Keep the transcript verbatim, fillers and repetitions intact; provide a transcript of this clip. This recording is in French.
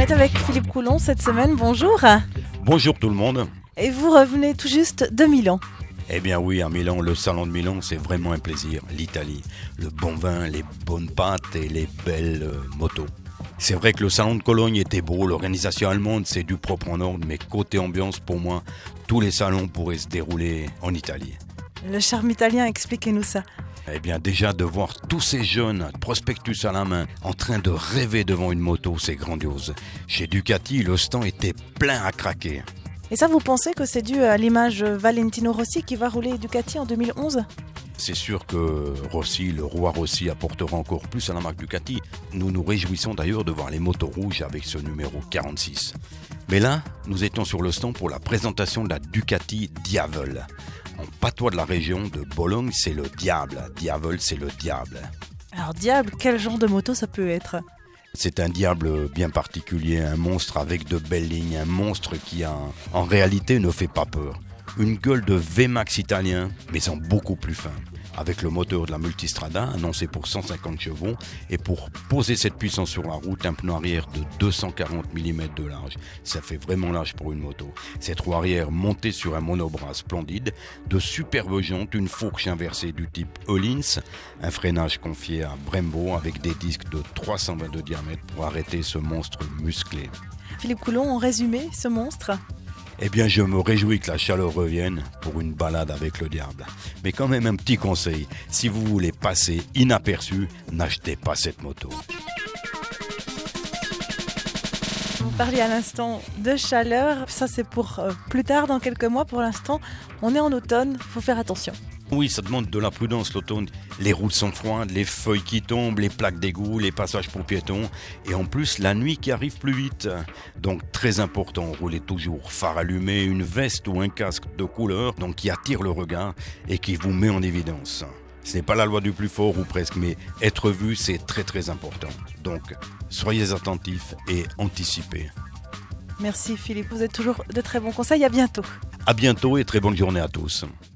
est avec Philippe Coulon cette semaine, bonjour. Bonjour tout le monde. Et vous revenez tout juste de Milan. Eh bien oui, à Milan, le salon de Milan, c'est vraiment un plaisir. L'Italie, le bon vin, les bonnes pâtes et les belles euh, motos. C'est vrai que le salon de Cologne était beau, l'organisation allemande, c'est du propre en ordre, mais côté ambiance, pour moi, tous les salons pourraient se dérouler en Italie. Le charme italien, expliquez-nous ça. Eh bien déjà de voir tous ces jeunes, prospectus à la main, en train de rêver devant une moto, c'est grandiose. Chez Ducati, le stand était plein à craquer. Et ça, vous pensez que c'est dû à l'image Valentino Rossi qui va rouler Ducati en deux mille onze ? C'est sûr que Rossi, le roi Rossi, apportera encore plus à la marque Ducati. Nous nous réjouissons d'ailleurs de voir les motos rouges avec ce numéro quarante-six. Mais là, nous étions sur le stand pour la présentation de la Ducati Diavol. En patois de la région de Bologne, c'est le diable. Diavol, c'est le diable. Alors diable, quel genre de moto ça peut être ? C'est un diable bien particulier, un monstre avec de belles lignes, un monstre qui a, en réalité ne fait pas peur. Une gueule de V-Max italien, mais en beaucoup plus fin. Avec le moteur de la Multistrada, annoncé pour cent cinquante chevaux, et pour poser cette puissance sur la route, un pneu arrière de deux cent quarante millimètres de large. Ça fait vraiment large pour une moto. Cette roue arrière montée sur un monobras splendide, de superbes jantes, une fourche inversée du type Öhlins, un freinage confié à Brembo avec des disques de trois cent vingt de diamètre pour arrêter ce monstre musclé. Philippe Coulon, en résumé, ce monstre ? Eh bien, je me réjouis que la chaleur revienne pour une balade avec le diable. Mais quand même un petit conseil, si vous voulez passer inaperçu, n'achetez pas cette moto. Vous parliez à l'instant de chaleur, ça c'est pour euh, plus tard, dans quelques mois. Pour l'instant, on est en automne, il faut faire attention. Oui, ça demande de la prudence l'automne. Les routes sont froides, les feuilles qui tombent, les plaques d'égout, les passages pour piétons. Et en plus, la nuit qui arrive plus vite. Donc très important, roulez toujours phare allumé, une veste ou un casque de couleur donc qui attire le regard et qui vous met en évidence. Ce n'est pas la loi du plus fort ou presque, mais être vu, c'est très très important. Donc, soyez attentifs et anticipez. Merci Philippe, vous êtes toujours de très bons conseils, à bientôt. À bientôt et très bonne journée à tous.